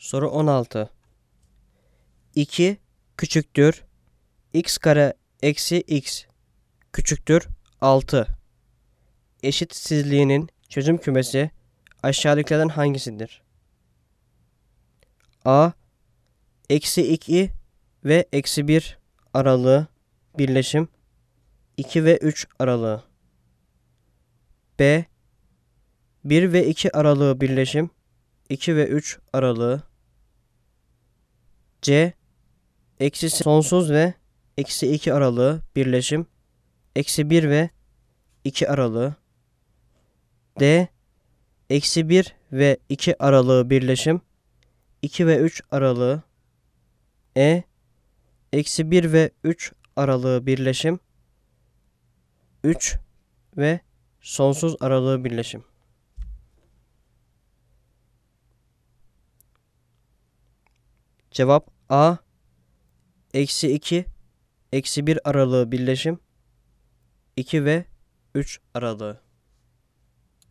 Soru 16. 2 küçüktür x kare eksi x küçüktür 6. Eşitsizliğinin çözüm kümesi aşağıdakilerden hangisidir? A. Eksi 2 ve eksi 1 aralığı birleşim 2 ve 3 aralığı. B. 1 ve 2 aralığı birleşim 2 ve 3 aralığı. C. Eksi sonsuz ve eksi 2 aralığı birleşim eksi 1 ve 2 aralığı. D. Eksi 1 ve 2 aralığı birleşim 2 ve 3 aralığı. E. Eksi 1 ve 3 aralığı birleşim 3 ve sonsuz aralığı birleşim. Cevap A. Eksi 2, eksi 1 aralığı birleşim 2 ve 3 aralığı.